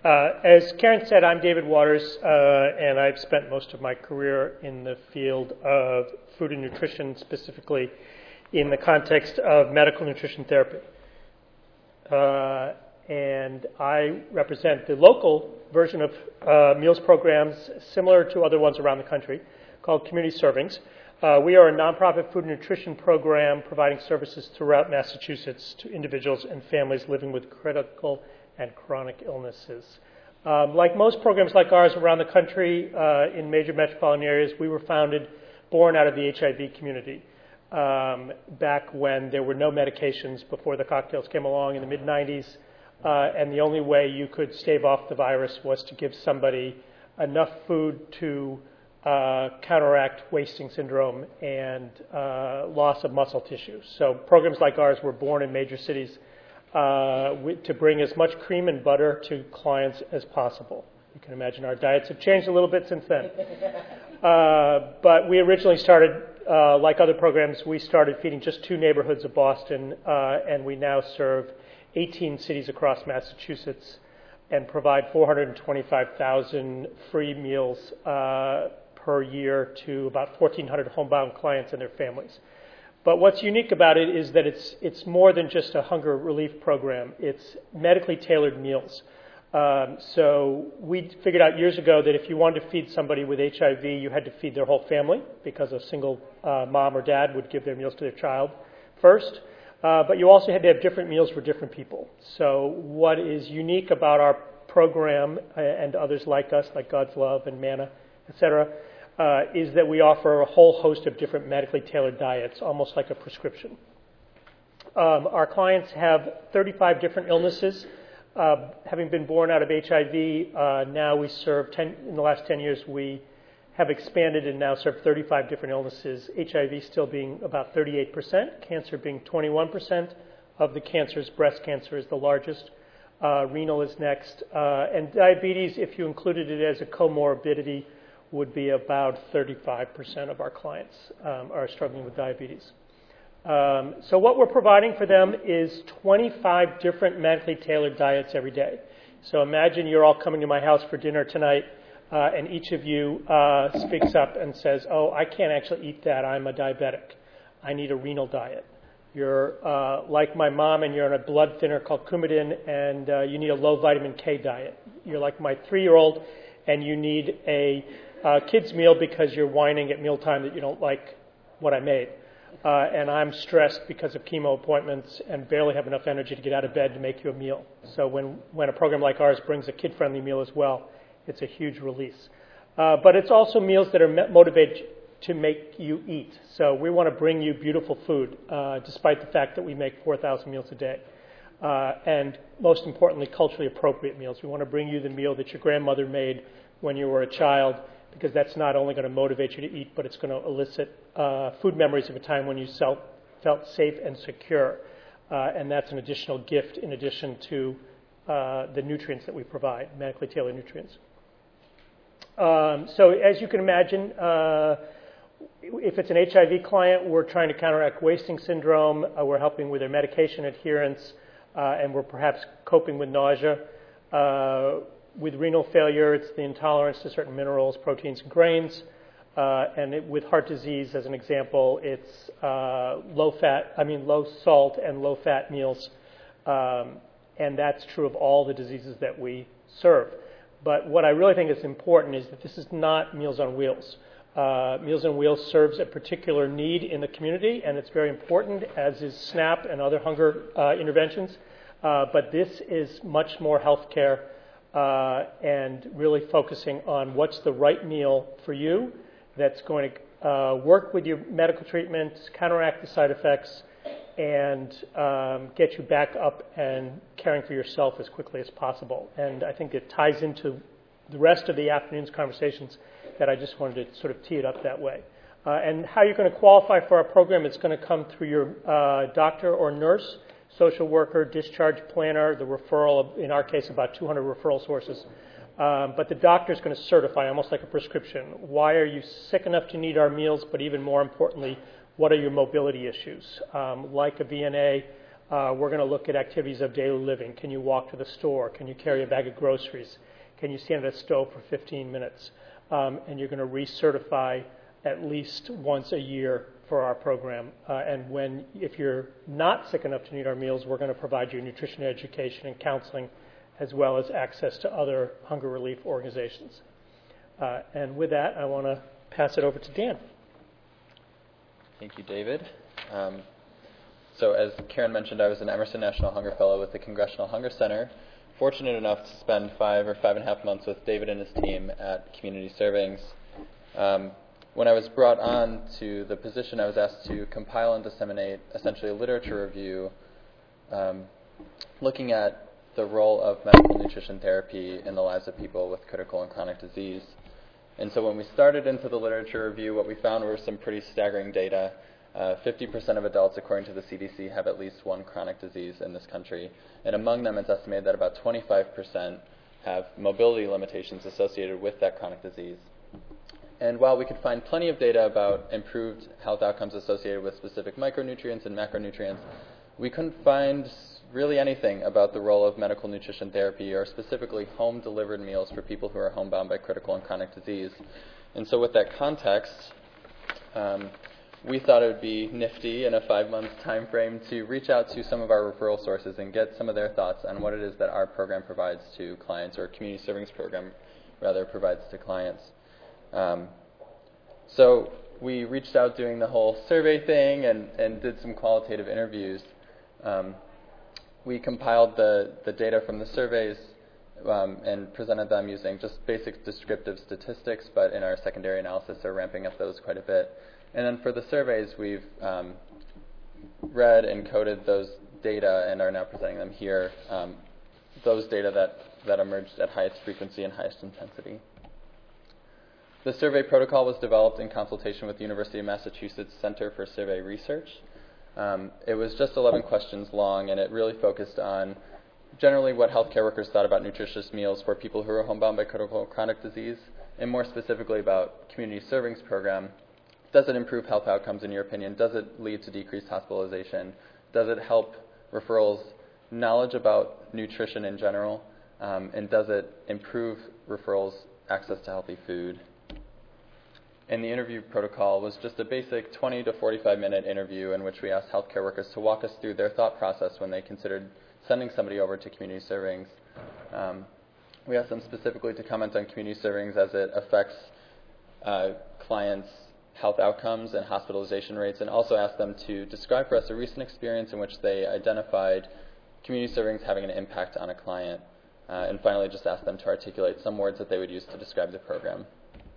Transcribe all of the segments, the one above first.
As Karen said, I'm David Waters, and I've spent most of my career in the field of food and nutrition, specifically in the context of medical nutrition therapy. And I represent the local version of meals programs similar to other ones around the country called Community Servings. We are a nonprofit food and nutrition program providing services throughout Massachusetts to individuals and families living with critical and chronic illnesses. Like most programs like ours around the country in major metropolitan areas, we were born out of the HIV community back when there were no medications before the cocktails came along in the mid-90s, and the only way you could stave off the virus was to give somebody enough food to counteract wasting syndrome and loss of muscle tissue. So programs like ours were born in major cities to bring as much cream and butter to clients as possible. You can imagine our diets have changed a little bit since then. But we originally started, like other programs, we started feeding just 2 neighborhoods of Boston, and we now serve 18 cities across Massachusetts and provide 425,000 free meals per year to about 1,400 homebound clients and their families. But what's unique about it is that it's more than just a hunger relief program. It's medically tailored meals. So we figured out years ago that if you wanted to feed somebody with HIV, you had to feed their whole family because a single mom or dad would give their meals to their child first. But you also had to have different meals for different people. So what is unique about our program and others like us, like God's Love and Manna, etc., is that we offer a whole host of different medically tailored diets, almost like a prescription. Our clients have 35 different illnesses. Having been born out of HIV, now we serve in the last 10 years, we have expanded and now serve 35 different illnesses, HIV still being about 38%, cancer being 21% of the cancers. Breast cancer is the largest. Renal is next. And diabetes, if you included it as a comorbidity, would be about 35% of our clients are struggling with diabetes. So what we're providing for them is 25 different medically tailored diets every day. So imagine you're all coming to my house for dinner tonight, and each of you speaks up and says, oh, I can't actually eat that. I'm a diabetic. I need a renal diet. You're like my mom, and you're on a blood thinner called Coumadin, and you need a low vitamin K diet. You're like my 3-year-old, and you need a kid's meal because you're whining at mealtime that you don't like what I made. And I'm stressed because of chemo appointments and barely have enough energy to get out of bed to make you a meal. So when a program like ours brings a kid-friendly meal as well, it's a huge release. But it's also meals that are motivated to make you eat. So we want to bring you beautiful food, despite the fact that we make 4,000 meals a day. And most importantly, culturally appropriate meals. We want to bring you the meal that your grandmother made when you were a child, because that's not only going to motivate you to eat, but it's going to elicit food memories of a time when you felt safe and secure. And that's an additional gift in addition to the nutrients that we provide, medically tailored nutrients. So as you can imagine, if it's an HIV client, we're trying to counteract wasting syndrome. We're helping with their medication adherence, and we're perhaps coping with nausea. With renal failure, it's the intolerance to certain minerals, proteins, and grains. With heart disease, as an example, it's low salt and low fat meals. And that's true of all the diseases that we serve. But what I really think is important is that this is not Meals on Wheels. Meals on Wheels serves a particular need in the community, and it's very important, as is SNAP and other hunger interventions. But this is much more healthcare and really focusing on what's the right meal for you that's going to work with your medical treatment, counteract the side effects, and get you back up and caring for yourself as quickly as possible. And I think it ties into the rest of the afternoon's conversations that I just wanted to sort of tee it up that way. And how you're going to qualify for our program, it's going to come through your doctor or nurse, social worker, discharge planner, the referral of, in our case, about 200 referral sources. But the doctor is going to certify, almost like a prescription. Why are you sick enough to need our meals? But even more importantly, what are your mobility issues? Like a VNA, We're going to look at activities of daily living. Can you walk to the store? Can you carry a bag of groceries? Can you stand at a stove for 15 minutes? And you're going to recertify at least once a year for our program. And if you're not sick enough to need our meals, we're going to provide you nutrition education and counseling, as well as access to other hunger relief organizations. And with that, I want to pass it over to Dan. Thank you, David. So as Karen mentioned, I was an Emerson National Hunger Fellow with the Congressional Hunger Center, fortunate enough to spend 5 or 5.5 months with David and his team at Community Servings. When I was brought on to the position, I was asked to compile and disseminate essentially a literature review looking at the role of medical nutrition therapy in the lives of people with critical and chronic disease. And so when we started into the literature review, what we found were some pretty staggering data. 50% of adults, according to the CDC, have at least one chronic disease in this country. And among them, it's estimated that about 25% have mobility limitations associated with that chronic disease. And while we could find plenty of data about improved health outcomes associated with specific micronutrients and macronutrients, we couldn't find really anything about the role of medical nutrition therapy, or specifically home-delivered meals for people who are homebound by critical and chronic disease. And so with that context, we thought it would be nifty in a 5-month time frame to reach out to some of our referral sources and get some of their thoughts on what it is that our program provides to clients, or Community Servings program rather provides to clients. So we reached out doing the whole survey thing and did some qualitative interviews. We compiled the data from the surveys and presented them using just basic descriptive statistics, but in our secondary analysis are ramping up those quite a bit. And then for the surveys, we've read and coded those data and are now presenting them here, those data that emerged at highest frequency and highest intensity. The survey protocol was developed in consultation with the University of Massachusetts Center for Survey Research. It was just 11 questions long, and it really focused on generally what healthcare workers thought about nutritious meals for people who are homebound by critical and chronic disease, and more specifically about Community Servings program. Does it improve health outcomes in your opinion? Does it lead to decreased hospitalization? Does it help referrals knowledge about nutrition in general? And does it improve referrals access to healthy food? And the interview protocol was just a basic 20 to 45-minute interview in which we asked healthcare workers to walk us through their thought process when they considered sending somebody over to Community Servings. We asked them specifically to comment on Community Servings as it affects clients' health outcomes and hospitalization rates, and also asked them to describe for us a recent experience in which they identified Community Servings having an impact on a client. And finally, just asked them to articulate some words that they would use to describe the program.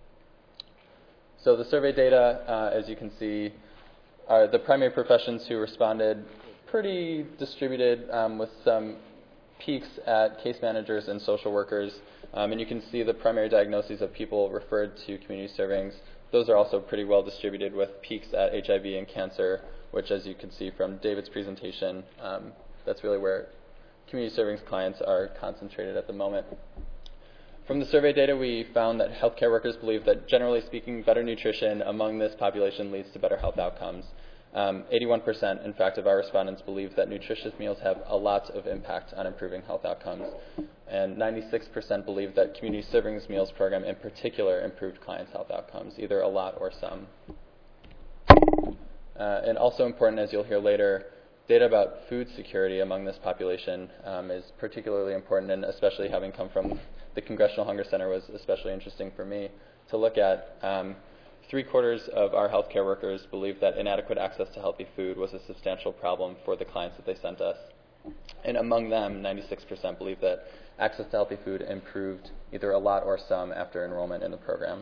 So the survey data, as you can see, are the primary professions who responded pretty distributed, with some peaks at case managers and social workers. And you can see the primary diagnoses of people referred to Community Servings. Those are also pretty well distributed, with peaks at HIV and cancer, which, as you can see from David's presentation, that's really where Community Servings clients are concentrated at the moment. From the survey data, we found that healthcare workers believe that, generally speaking, better nutrition among this population leads to better health outcomes. 81%, in fact, of our respondents believe that nutritious meals have a lot of impact on improving health outcomes. And 96% believe that Community Servings Meals program in particular improved clients' health outcomes, either a lot or some. And also important, as you'll hear later, data about food security among this population is particularly important, and especially having come from the Congressional Hunger Center was especially interesting for me to look at. 3/4 of our healthcare workers believe that inadequate access to healthy food was a substantial problem for the clients that they sent us. And among them, 96% believe that access to healthy food improved either a lot or some after enrollment in the program.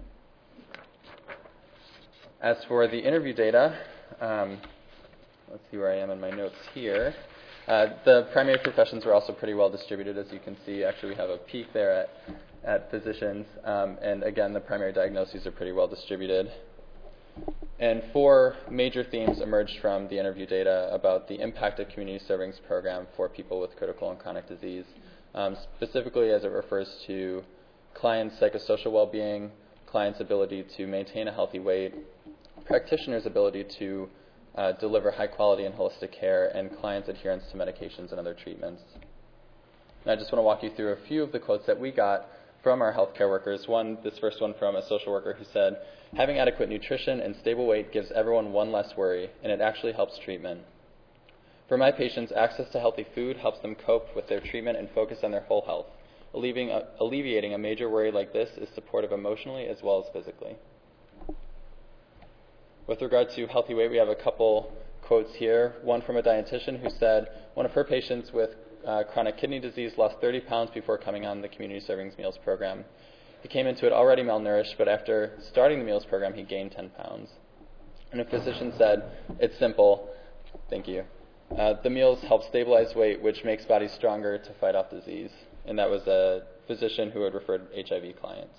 As for the interview data, let's see where I am in my notes here. The primary professions were also pretty well distributed, as you can see. Actually, we have a peak there at physicians, and again, the primary diagnoses are pretty well distributed. And 4 major themes emerged from the interview data about the impact of Community Servings program for people with critical and chronic disease, specifically as it refers to clients' psychosocial well-being, clients' ability to maintain a healthy weight, practitioners' ability to deliver high quality and holistic care, and clients' adherence to medications and other treatments. And I just want to walk you through a few of the quotes that we got from our healthcare workers. This first one from a social worker who said, "Having adequate nutrition and stable weight gives everyone one less worry, and it actually helps treatment. For my patients, access to healthy food helps them cope with their treatment and focus on their whole health. Alleviating a major worry like this is supportive emotionally as well as physically." With regard to healthy weight, we have a couple quotes here. One from a dietitian who said one of her patients with chronic kidney disease lost 30 pounds before coming on the Community Servings Meals program. He came into it already malnourished, but after starting the meals program, he gained 10 pounds. And a physician said, "It's simple. Thank you. The meals help stabilize weight, which makes bodies stronger to fight off disease." And that was a physician who had referred HIV clients.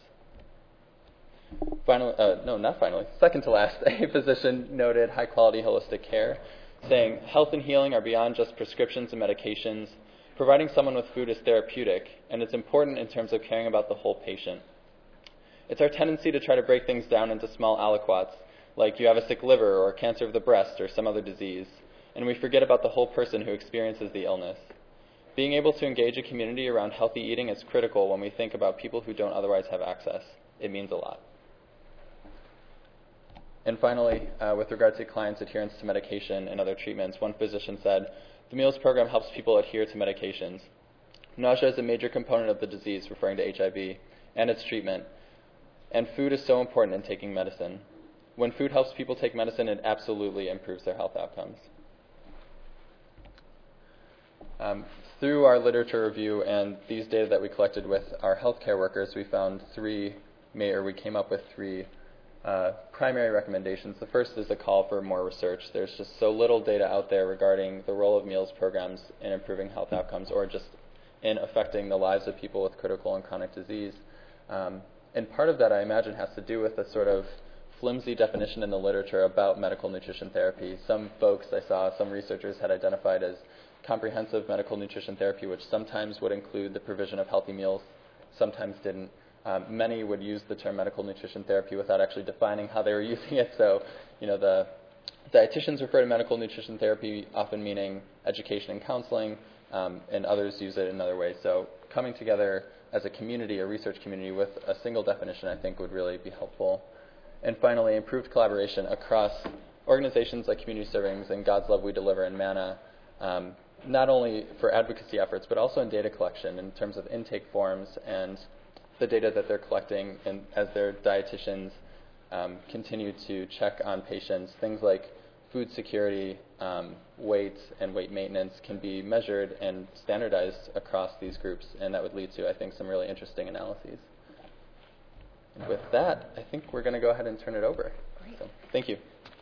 Second to last, a physician noted high-quality holistic care, saying, "Health and healing are beyond just prescriptions and medications. Providing someone with food is therapeutic, and it's important in terms of caring about the whole patient. It's our tendency to try to break things down into small aliquots, like you have a sick liver or cancer of the breast or some other disease, and we forget about the whole person who experiences the illness. Being able to engage a community around healthy eating is critical when we think about people who don't otherwise have access. It means a lot." And finally, with regard to clients' adherence to medication and other treatments, one physician said, "The meals program helps people adhere to medications. Nausea is a major component of the disease," referring to HIV, "and its treatment. And food is so important in taking medicine. When food helps people take medicine, it absolutely improves their health outcomes." Through our literature review and these data that we collected with our healthcare workers, we came up with three primary recommendations. The first is a call for more research. There's just so little data out there regarding the role of meals programs in improving health outcomes or just in affecting the lives of people with critical and chronic disease. And part of that, I imagine, has to do with the sort of flimsy definition in the literature about medical nutrition therapy. Some folks I saw, some researchers had identified as comprehensive medical nutrition therapy, which sometimes would include the provision of healthy meals, sometimes didn't. Many would use the term medical nutrition therapy without actually defining how they were using it. So, the dietitians refer to medical nutrition therapy often meaning education and counseling, and others use it in other ways. So coming together as a community, a research community, with a single definition, I think would really be helpful. And finally, improved collaboration across organizations like Community Servings and God's Love We Deliver and MANA, not only for advocacy efforts, but also in data collection in terms of intake forms and the data that they're collecting, and as their dietitians continue to check on patients, things like food security, weight, and weight maintenance can be measured and standardized across these groups, and that would lead to, I think, some really interesting analyses. And with that, I think we're going to go ahead and turn it over. So, thank you.